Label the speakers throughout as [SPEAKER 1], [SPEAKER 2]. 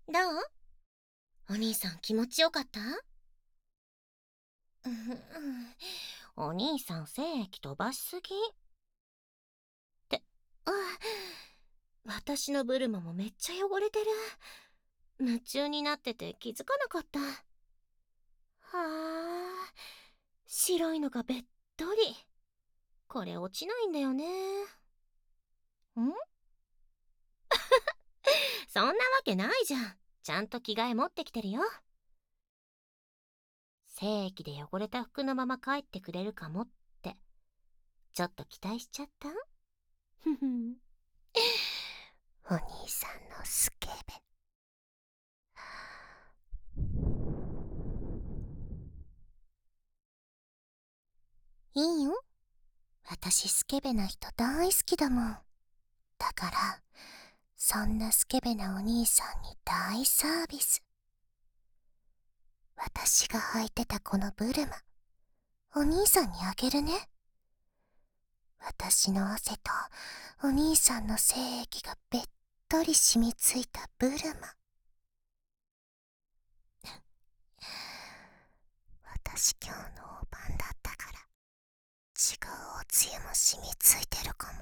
[SPEAKER 1] どう？お兄さん気持ちよかった？お兄さん精液飛ばしすぎって。あ、私のブルマもめっちゃ汚れてる。夢中になってて気づかなかった。はあ、白いのがべっとり。これ落ちないんだよね。そんなわけないじゃん。ちゃんと着替え持ってきてるよ。精液で汚れた服のまま帰ってくれるかもって、ちょっと期待しちゃった。ふふん。お兄さんのスケベ。いいよ。私スケベな人大好きだもん。だから、そんなスケベなお兄さんに大サービス。私が履いてたこのブルマ、お兄さんにあげるね。私の汗とお兄さんの精液がべっとり染みついたブルマ。私今日の大判だったから、違うおつゆも染みついてるかも。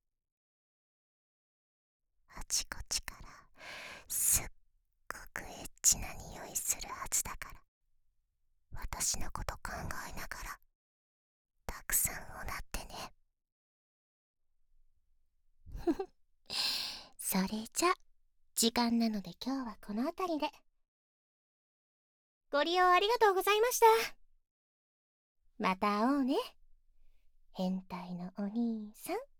[SPEAKER 1] あちこちからすっごくエッチな匂いするはずだから、私のこと考えながらたくさんおなってね。それじゃ時間なので今日はこの辺りで。ご利用ありがとうございました。また会おうね、変態のお兄さん。